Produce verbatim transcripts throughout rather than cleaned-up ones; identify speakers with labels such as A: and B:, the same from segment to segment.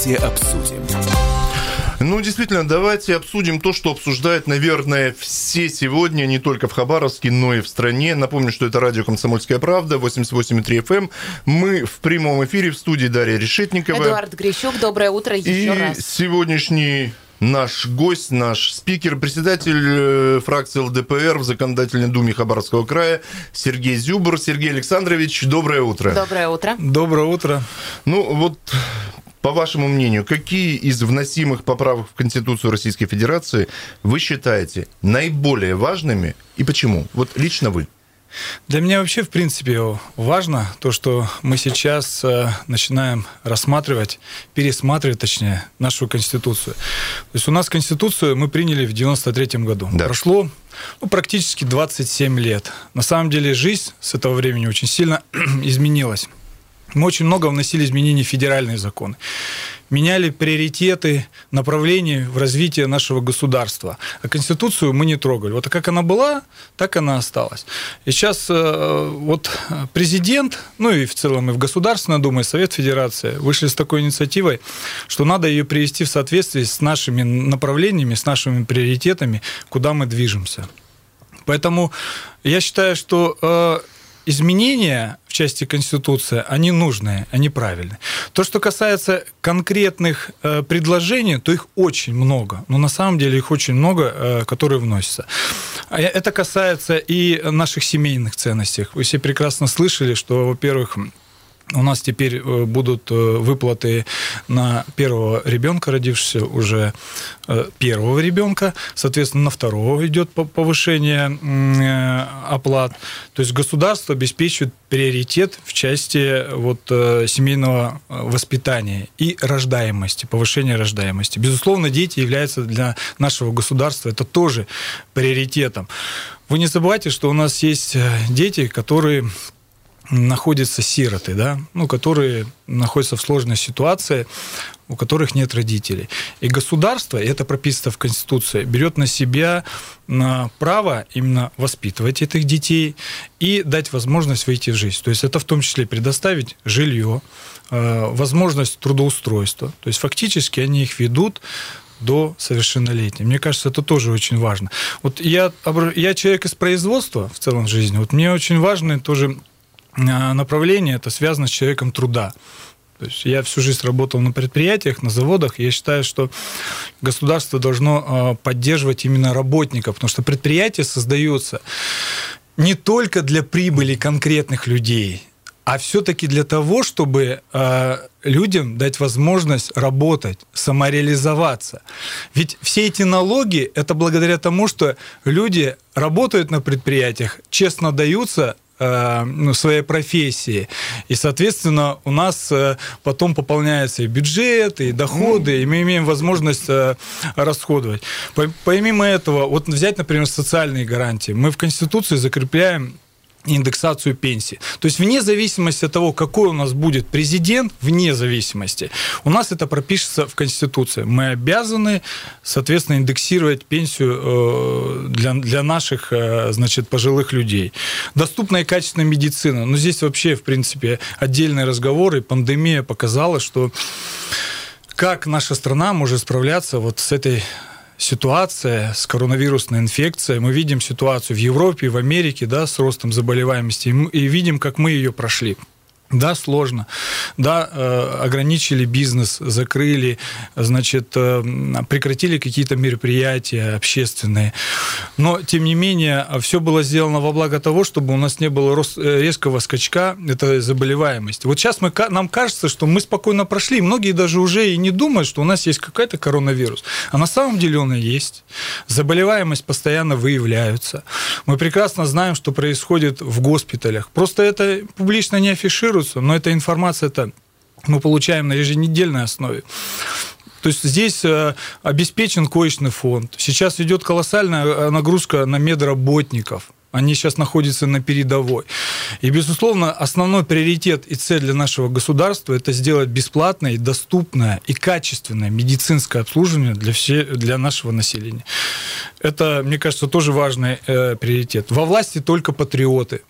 A: Давайте обсудим.
B: Ну, действительно, давайте обсудим то, что обсуждают, наверное, все сегодня, не только в Хабаровске, но и в стране. Напомню, что это радио «Комсомольская правда», восемьдесят восемь и три эф эм. Мы в прямом эфире, в студии Дарья Решетникова.
C: Эдуард Грищук, доброе утро еще
B: и
C: раз.
B: И сегодняшний наш гость, наш спикер, председатель фракции эл дэ пэ эр в Законодательной думе Хабаровского края Сергей Зюбр. Сергей Александрович, доброе утро.
C: Доброе утро.
D: Доброе утро.
B: Ну, вот... По вашему мнению, какие из вносимых поправок в Конституцию Российской Федерации вы считаете наиболее важными и почему? Вот лично вы.
D: Для меня вообще, в принципе, важно то, что мы сейчас начинаем рассматривать, пересматривать, точнее, нашу Конституцию. То есть у нас Конституцию мы приняли в девяносто третьем году. Да. Прошло ну, практически двадцать семь лет. На самом деле жизнь с этого времени очень сильно изменилась. Мы очень много вносили изменений в федеральные законы, меняли приоритеты, направления в развитии нашего государства. А Конституцию мы не трогали. Вот как она была, так она осталась. И сейчас вот президент, ну и в целом и в Государственной Думе, и Совет Федерации вышли с такой инициативой, что надо ее привести в соответствии с нашими направлениями, с нашими приоритетами, куда мы движемся. Поэтому я считаю, что... изменения в части Конституции, они нужные, они правильные. То, что касается конкретных э, предложений, то их очень много. Но на самом деле их очень много, э, которые вносятся. Это касается и наших семейных ценностей. Вы все прекрасно слышали, что, во-первых, у нас теперь будут выплаты на первого ребенка, родившегося уже первого ребенка. Соответственно, на второго идет повышение оплат. То есть государство обеспечивает приоритет в части вот, семейного воспитания и рождаемости, повышения рождаемости. Безусловно, дети являются для нашего государства это тоже приоритетом. Вы не забывайте, что у нас есть дети, которые... находятся сироты, да, ну, которые находятся в сложной ситуации, у которых нет родителей. И государство, и это прописано в Конституции, берет на себя право именно воспитывать этих детей и дать возможность выйти в жизнь. То есть это в том числе предоставить жилье, возможность трудоустройства. То есть фактически они их ведут до совершеннолетия. Мне кажется, это тоже очень важно. Вот я, я человек из производства в целом жизни, вот мне очень важно тоже направление, это связано с человеком труда. То есть я всю жизнь работал на предприятиях, на заводах, и я считаю, что государство должно поддерживать именно работников, потому что предприятия создаются не только для прибыли конкретных людей, а все-таки для того, чтобы людям дать возможность работать, самореализоваться. Ведь все эти налоги – это благодаря тому, что люди работают на предприятиях, честно даются ну, своей профессии. И, соответственно, у нас потом пополняется и бюджет, и доходы, и мы имеем возможность расходовать. Помимо этого, вот взять, например, социальные гарантии. Мы в Конституции закрепляем индексацию пенсии. То есть вне зависимости от того, какой у нас будет президент, вне зависимости, у нас это пропишется в Конституции. Мы обязаны, соответственно, индексировать пенсию для, для наших, значит, пожилых людей. Доступная и качественная медицина. Но здесь вообще, в принципе, отдельные разговоры. Пандемия показала, что как наша страна может справляться вот с этой ситуация с коронавирусной инфекцией. Мы видим ситуацию в Европе, в Америке, да, с ростом заболеваемости, и видим, как мы ее прошли. Да, сложно. Да, ограничили бизнес, закрыли, значит, прекратили какие-то мероприятия общественные. Но, тем не менее, все было сделано во благо того, чтобы у нас не было резкого скачка этой заболеваемости. Вот сейчас мы, нам кажется, что мы спокойно прошли. Многие даже уже и не думают, что у нас есть какой-то коронавирус. А на самом деле он и есть. Заболеваемость постоянно выявляется. Мы прекрасно знаем, что происходит в госпиталях. Просто это публично не афишируется, но эта информация -то мы получаем на еженедельной основе. То есть здесь обеспечен коечный фонд. Сейчас идет колоссальная нагрузка на медработников. Они сейчас находятся на передовой. И, безусловно, основной приоритет и цель для нашего государства – это сделать бесплатное, доступное и качественное медицинское обслуживание для, все, для нашего населения. Это, мне кажется, тоже важный э, приоритет. Во власти только патриоты.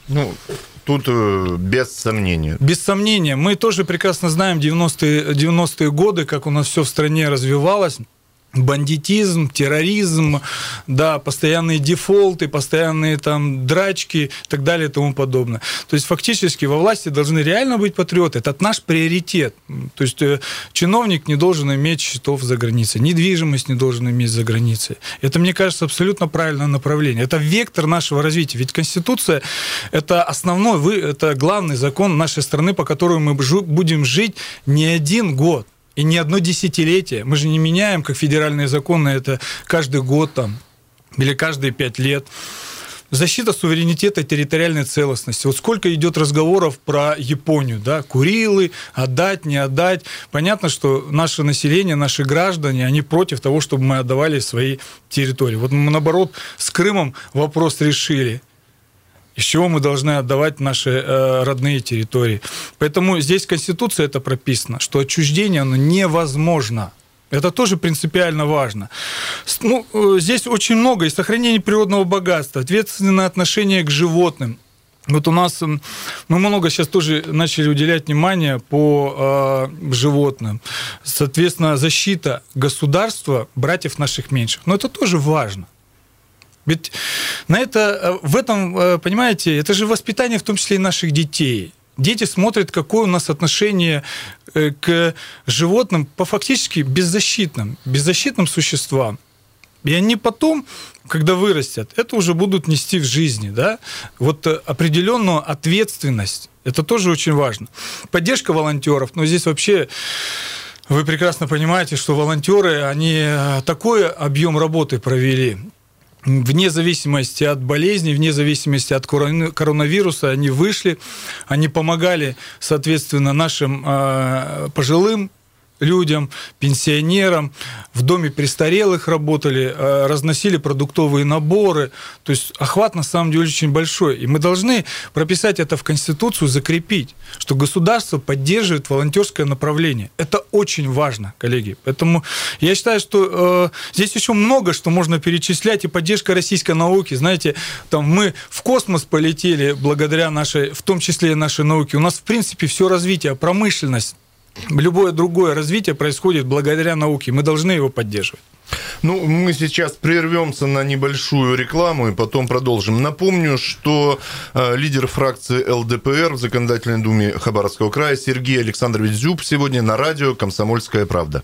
B: Ну, тут э, без сомнения.
D: Без сомнения. Мы тоже прекрасно знаем девяностые, девяностые годы, как у нас все в стране развивалось. Бандитизм, терроризм, да, постоянные дефолты, постоянные там драчки и так далее и тому подобное. То есть фактически во власти должны реально быть патриоты. Это наш приоритет. То есть чиновник не должен иметь счетов за границей, недвижимость не должен иметь за границей. Это, мне кажется, абсолютно правильное направление. Это вектор нашего развития. Ведь Конституция – это основной, это главный закон нашей страны, по которому мы будем жить не один год. И не одно десятилетие. Мы же не меняем, как федеральные законы, это каждый год там, или каждые пять лет. Защита суверенитета и территориальной целостности. Вот сколько идет разговоров про Японию, да, Курилы, отдать, не отдать. Понятно, что наше население, наши граждане, они против того, чтобы мы отдавали свои территории. Вот мы, наоборот, с Крымом вопрос решили. Из чего мы должны отдавать наши э, родные территории. Поэтому здесь в Конституции это прописано, что отчуждение оно невозможно. Это тоже принципиально важно. Ну, э, здесь очень много. И сохранение природного богатства, ответственное отношение к животным. Вот у нас мы много сейчас тоже начали уделять внимание по э, животным. Соответственно, защита государства, братьев наших меньших. Но это тоже важно. Ведь на это, в этом, понимаете, это же воспитание в том числе и наших детей. Дети смотрят, какое у нас отношение к животным, по фактически беззащитным, беззащитным существам. И они потом, когда вырастят, это уже будут нести в жизни, да? Вот определенную ответственность. Это тоже очень важно. Поддержка волонтеров. Но здесь вообще... Вы прекрасно понимаете, что волонтеры, они такой объем работы провели. Вне зависимости от болезней, вне зависимости от коронавируса, они вышли, они помогали, соответственно, нашим э, пожилым людям, пенсионерам, в доме престарелых работали, э, разносили продуктовые наборы. То есть охват на самом деле очень большой. И мы должны прописать это в Конституцию, закрепить, что государство поддерживает волонтерское направление. Это очень важно, коллеги. Поэтому я считаю, что э, здесь еще много, что можно перечислять. И поддержка российской науки. Знаете, там мы в космос полетели благодаря нашей, в том числе и нашей науке. У нас, в принципе, все развитие, промышленность, любое другое развитие происходит благодаря науке. Мы должны его поддерживать.
B: Ну, мы сейчас прервемся на небольшую рекламу и потом продолжим. Напомню, что э, лидер фракции эл дэ пэ эр в Законодательной думе Хабаровского края Сергей Александрович Дзюб сегодня на радио «Комсомольская правда».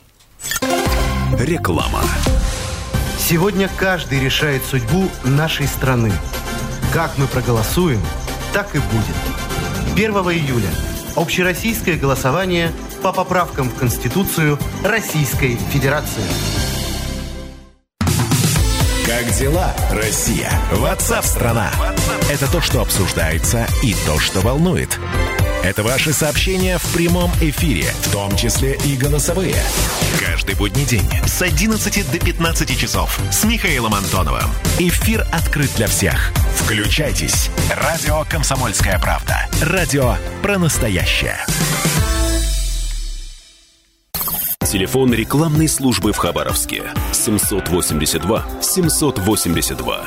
A: Реклама.
E: Сегодня каждый решает судьбу нашей страны. Как мы проголосуем, так и будет. первого июля общероссийское голосование по поправкам в Конституцию Российской Федерации.
A: Как дела, Россия? WhatsApp-страна. Это то, что обсуждается, и то, что волнует. Это ваши сообщения в прямом эфире, в том числе и голосовые. Каждый будний день с одиннадцати до пятнадцати часов с Михаилом Антоновым. Эфир открыт для всех. Включайтесь. Радио «Комсомольская правда». Радио про настоящее.
F: Телефон рекламной службы в Хабаровске. семьсот восемьдесят два семьсот восемьдесят два.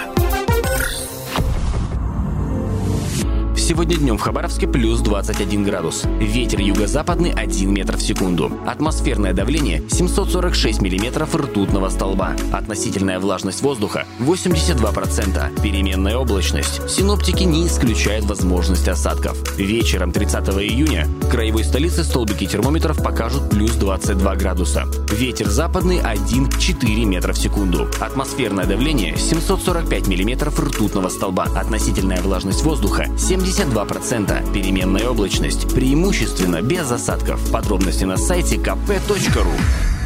C: Сегодня днем в Хабаровске плюс двадцать один градус. Ветер юго-западный один метр в секунду. Атмосферное давление семьсот сорок шесть миллиметров ртутного столба. Относительная влажность воздуха восемьдесят два процента. Переменная облачность. Синоптики не исключают возможность осадков. Вечером тридцатого июня в краевой столице столбики термометров покажут плюс двадцать два градуса. Ветер западный один целых четыре десятых метра в секунду. Атмосферное давление семьсот сорок пять миллиметров ртутного столба. Относительная влажность воздуха семьдесят два процента. Переменная облачность. Преимущественно без осадков. Подробности на сайте ка пэ точка ру.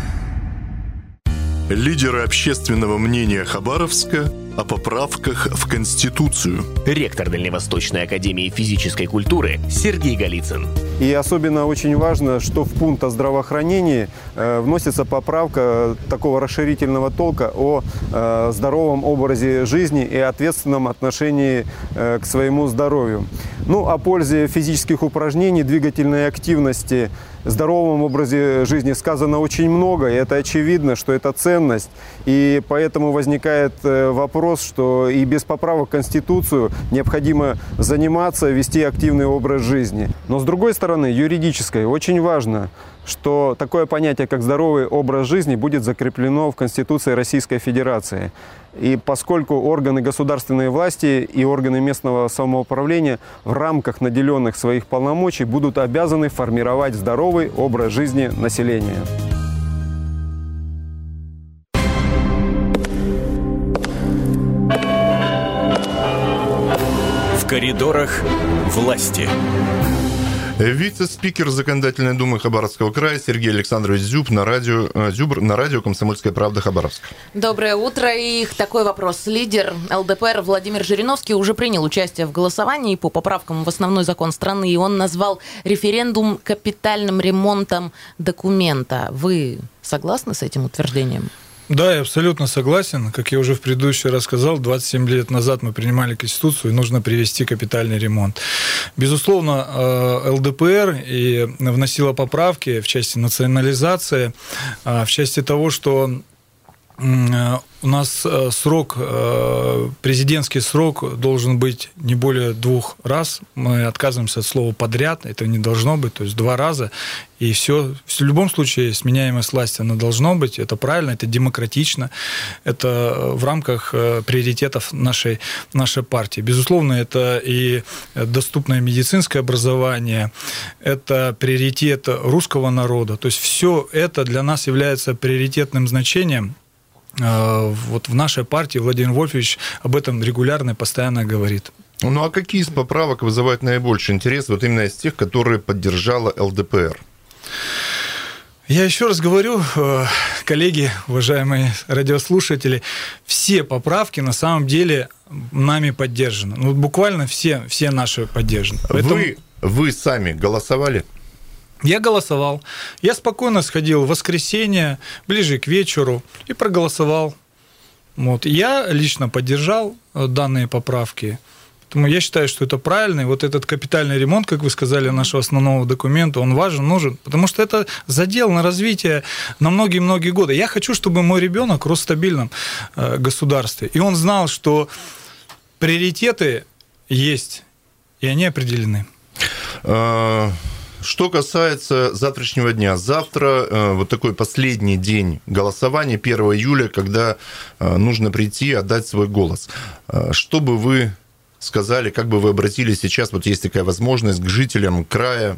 B: Лидеры общественного мнения Хабаровска о поправках в Конституцию.
C: Ректор Дальневосточной академии физической культуры Сергей Голицын.
G: И особенно очень важно, что в пункт о здравоохранении э, вносится поправка такого расширительного толка о э, здоровом образе жизни и ответственном отношении э, к своему здоровью. Ну, о пользе физических упражнений, двигательной активности, здоровом образе жизни сказано очень много, и это очевидно, что это ценность. И поэтому возникает вопрос, что и без поправок в Конституцию необходимо заниматься, вести активный образ жизни. Но с другой стороны, юридической, очень важно, что такое понятие, как здоровый образ жизни, будет закреплено в Конституции Российской Федерации. И поскольку органы государственной власти и органы местного самоуправления в рамках наделенных своих полномочий будут обязаны формировать здоровый образ жизни населения.
F: В коридорах власти.
B: Вице-спикер Законодательной думы Хабаровского края Сергей Александрович Зюб на радио, Зюбр на радио «Комсомольская правда» Хабаровск.
H: Доброе утро. И такой вопрос. Лидер эл дэ пэ эр Владимир Жириновский уже принял участие в голосовании по поправкам в основной закон страны, и он назвал референдум капитальным ремонтом документа. Вы согласны с этим утверждением?
D: Да, я абсолютно согласен. Как я уже в предыдущий раз сказал, двадцать семь лет назад мы принимали Конституцию, и нужно привести капитальный ремонт. Безусловно, эл дэ пэ эр и вносила поправки в части национализации, в части того, что у нас срок, президентский срок должен быть не более двух раз. Мы отказываемся от слова «подряд», это не должно быть, то есть два раза. И все. В любом случае сменяемость власти, она должна быть. Это правильно, это демократично, это в рамках приоритетов нашей, нашей партии. Безусловно, это и доступное медицинское образование, это приоритет русского народа. То есть все это для нас является приоритетным значением. Вот в нашей партии Владимир Вольфович об этом регулярно и постоянно говорит.
B: Ну а какие из поправок вызывают наибольший интерес вот именно из тех, которые поддержала эл дэ пэ эр?
D: Я еще раз говорю, коллеги, уважаемые радиослушатели, все поправки на самом деле нами поддержаны. Ну, буквально все, все наши поддержаны. Поэтому...
B: Вы, вы сами голосовали?
D: Я голосовал. Я спокойно сходил в воскресенье, ближе к вечеру, и проголосовал. Вот. Я лично поддержал данные поправки. Поэтому я считаю, что это правильно. И вот этот капитальный ремонт, как вы сказали, нашего основного документа, он важен, нужен, потому что это задел на развитие на многие-многие годы. Я хочу, чтобы мой ребенок рос в стабильном государстве. И он знал, что приоритеты есть, и они определены.
B: Что касается завтрашнего дня. Завтра э, вот такой последний день голосования, первого июля, когда э, нужно прийти и отдать свой голос. Э, что бы вы сказали, как бы вы обратились сейчас, вот есть такая возможность, к жителям края?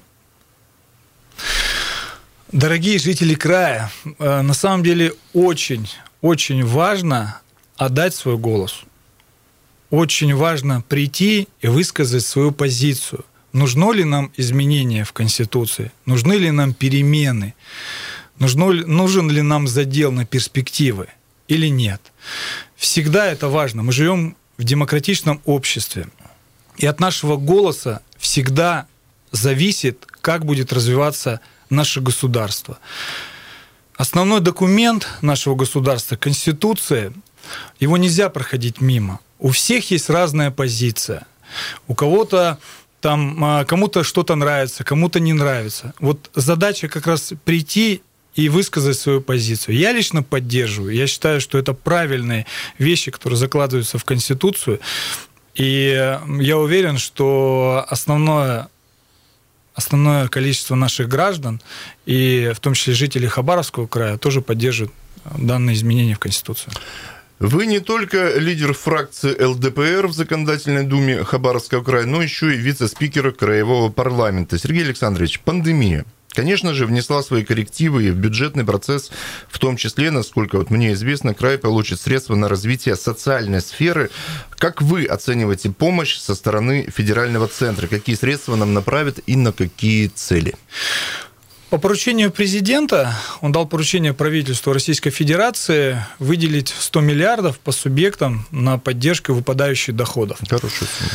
D: Дорогие жители края, э, на самом деле очень, очень важно отдать свой голос. Очень важно прийти и высказать свою позицию. Нужно ли нам изменения в Конституции? Нужны ли нам перемены? Нужно ли, нужен ли нам задел на перспективы или нет? Всегда это важно. Мы живем в демократичном обществе. И от нашего голоса всегда зависит, как будет развиваться наше государство. Основной документ нашего государства, Конституция, его нельзя проходить мимо. У всех есть разная позиция. У кого-то там, кому-то что-то нравится, кому-то не нравится. Вот задача как раз прийти и высказать свою позицию. Я лично поддерживаю. Я считаю, что это правильные вещи, которые закладываются в Конституцию. И я уверен, что основное, основное количество наших граждан, и в том числе жителей Хабаровского края, тоже поддерживают данные изменения в Конституцию.
B: Вы не только лидер фракции эл дэ пэ эр в Законодательной думе Хабаровского края, но еще и вице-спикер краевого парламента. Сергей Александрович, пандемия, конечно же, внесла свои коррективы и в бюджетный процесс, в том числе, насколько вот мне известно, край получит средства на развитие социальной сферы. Как вы оцениваете помощь со стороны федерального центра? Какие средства нам направят и на какие цели?
D: По поручению президента, он дал поручение правительству Российской Федерации выделить сто миллиардов по субъектам на поддержку выпадающих доходов.
B: Хорошая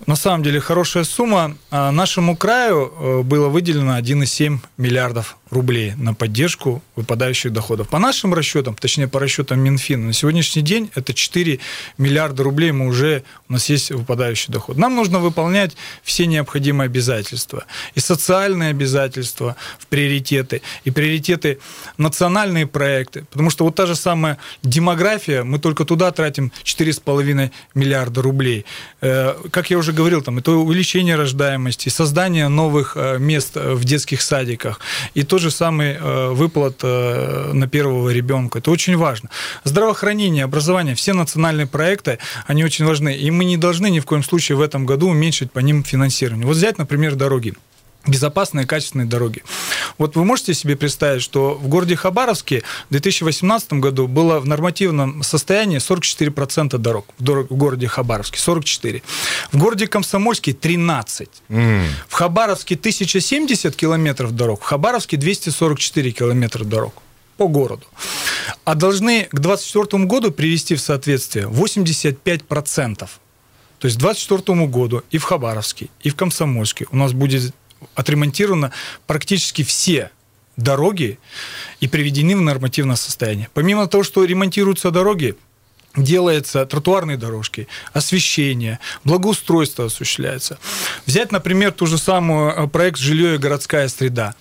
D: На самом деле хорошая сумма. Нашему краю было выделено один целых семь десятых миллиардов рублей на поддержку выпадающих доходов. По нашим расчетам, точнее по расчетам Минфина, на сегодняшний день это четыре миллиарда рублей мы уже, у нас есть выпадающий доход. Нам нужно выполнять все необходимые обязательства. И социальные обязательства в приоритеты, и приоритеты национальные проекты. Потому что вот та же самая демография, мы только туда тратим четыре с половиной миллиарда рублей. Как я уже говорил, там, это увеличение рождаемости, создание новых мест в детских садиках, и тот же самый выплат на первого ребенка. Это очень важно. Здравоохранение, образование, все национальные проекты, они очень важны. И мы не должны ни в коем случае в этом году уменьшить по ним финансирование. Вот взять, например, дороги. Безопасные, качественные дороги. Вот вы можете себе представить, что в городе Хабаровске в две тысячи восемнадцатом году было в нормативном состоянии сорок четыре процента дорог в городе Хабаровске, сорок четыре. В городе Комсомольске тринадцать. Mm. В Хабаровске тысяча семьдесят километров дорог, в Хабаровске двести сорок четыре километра дорог по городу. А должны к двадцать четвёртому году привести в соответствие восемьдесят пять процентов. То есть к двадцать четвёртому году и в Хабаровске, и в Комсомольске у нас будет отремонтировано практически все дороги и приведены в нормативное состояние. Помимо того, что ремонтируются дороги, делаются тротуарные дорожки, освещение, благоустройство осуществляется. Взять, например, ту же самую проект «Жилье и городская среда».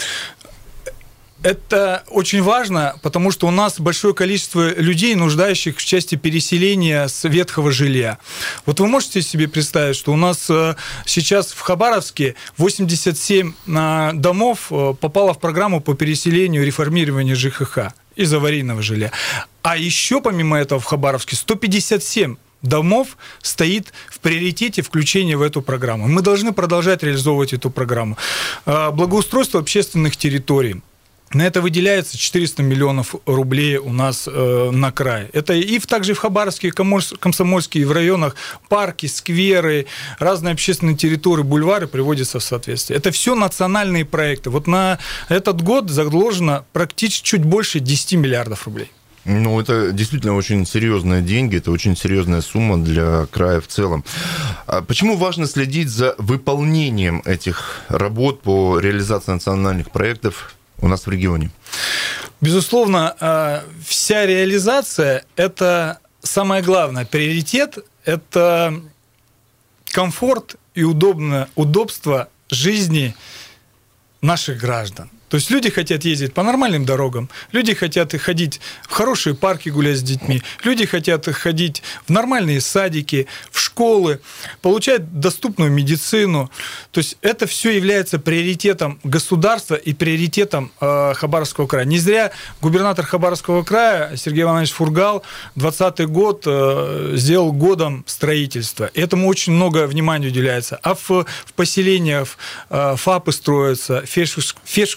D: Это очень важно, потому что у нас большое количество людей, нуждающих в части переселения с ветхого жилья. Вот вы можете себе представить, что у нас сейчас в Хабаровске восемьдесят семь домов попало в программу по переселению и реформированию ЖКХ из аварийного жилья. А еще помимо этого в Хабаровске сто пятьдесят семь домов стоит в приоритете включения в эту программу. Мы должны продолжать реализовывать эту программу. Благоустройство общественных территорий. На это выделяется четыреста миллионов рублей у нас э, на край. Это и в, также в Хабаровске, Комсомольске, и в районах парки, скверы, разные общественные территории, бульвары приводятся в соответствие. Это все национальные проекты. Вот на этот год заложено практически чуть больше десять миллиардов рублей.
B: Ну, это действительно очень серьезные деньги, это очень серьезная сумма для края в целом. А почему важно следить за выполнением этих работ по реализации национальных проектов у нас в регионе?
D: Безусловно, вся реализация – это самое главное. Приоритет – это комфорт и удобно, удобство жизни наших граждан. То есть люди хотят ездить по нормальным дорогам, люди хотят ходить в хорошие парки, гулять с детьми, люди хотят ходить в нормальные садики, в школы, получать доступную медицину. То есть это все является приоритетом государства и приоритетом э, Хабаровского края. Не зря губернатор Хабаровского края Сергей Иванович Фургал двадцатый год э, сделал годом строительства. Этому очень много внимания уделяется. А в, в поселениях э, ФАПы строятся, фельдшерские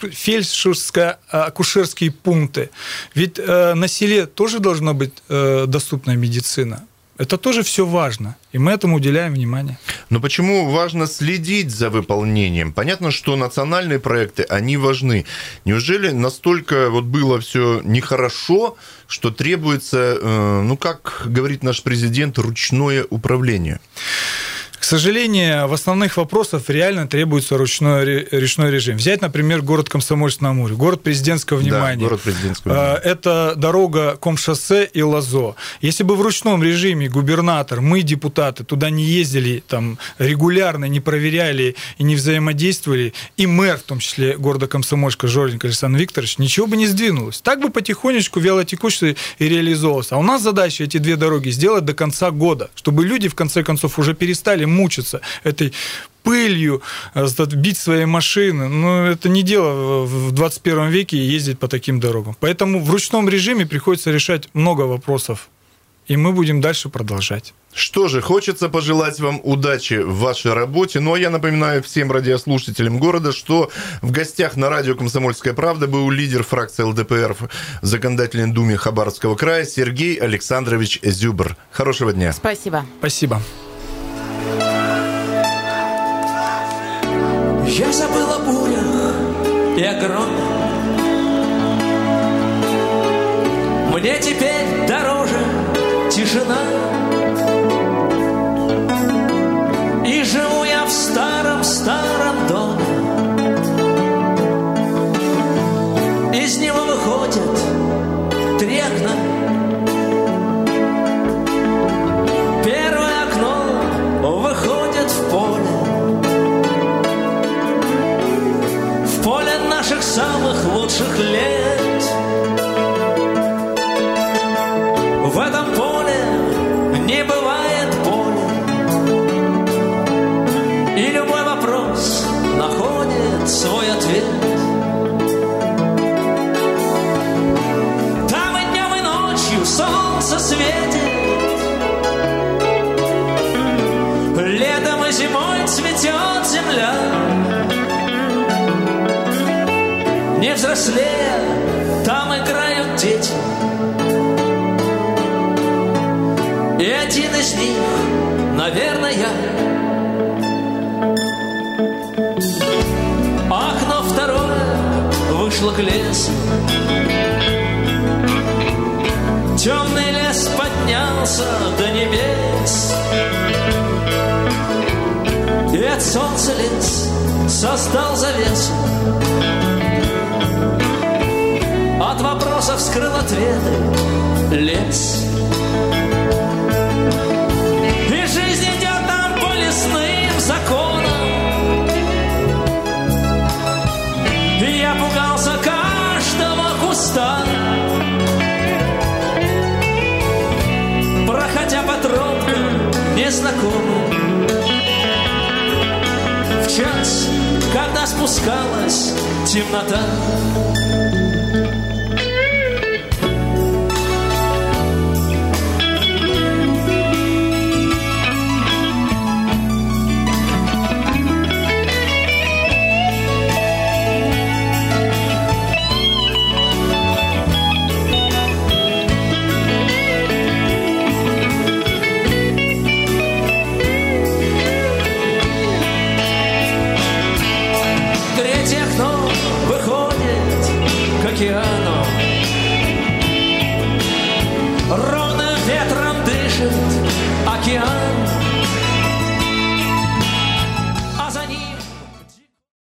D: фельдшерско-акушерские пункты. Ведь э, на селе тоже должна быть э, доступная медицина. Это тоже все важно, и мы этому уделяем внимание.
B: Но почему важно следить за выполнением? Понятно, что национальные проекты, они важны. Неужели настолько вот было все нехорошо, что требуется, э, ну, как говорит наш президент, ручное управление?
D: К сожалению, в основных вопросах реально требуется ручной, ручной режим. Взять, например, город Комсомольск-на-Амуре, город президентского внимания.
B: Да, город президентского внимания.
D: Это дорога Комшоссе и Лозо. Если бы в ручном режиме губернатор, мы, депутаты, туда не ездили там, регулярно, не проверяли и не взаимодействовали, и мэр, в том числе города Комсомольска, Жорленко Александр Викторович, ничего бы не сдвинулось. Так бы потихонечку, вялотекуще и реализовывалось. А у нас задача эти две дороги сделать до конца года, чтобы люди, в конце концов, уже перестали мучиться этой пылью, бить свои машины. Но это не дело в двадцать первом веке ездить по таким дорогам. Поэтому в ручном режиме приходится решать много вопросов. И мы будем дальше продолжать.
B: Что же, хочется пожелать вам удачи в вашей работе. Ну, а я напоминаю всем радиослушателям города, что в гостях на радио «Комсомольская правда» был лидер фракции эл дэ пэ эр в Законодательной думе Хабаровского края Сергей Александрович Зюбр. Хорошего дня.
H: Спасибо.
D: Спасибо.
I: Я забыл о бурях и о громе. Мне теперь дороже тишина и старом доме. Из него выходят три окна. Первое окно выходит в поле. В поле наших самых лучших лет. В этом поле не бывает боли. И любой вопрос находит свой ответ. Там и днем, и ночью солнце светит. Летом и зимой цветет земля. Не взрослея, там играют дети. И один из них, наверное, я. Окно второе вышло к лесу. Темный лес поднялся до небес. И от солнца лес создал завесу. От вопросов скрыл ответы лес. И жизнь идет там по лесным законам. И я пугался каждого куста, проходя по тропкам незнакомым. В час, когда спускалась темнота,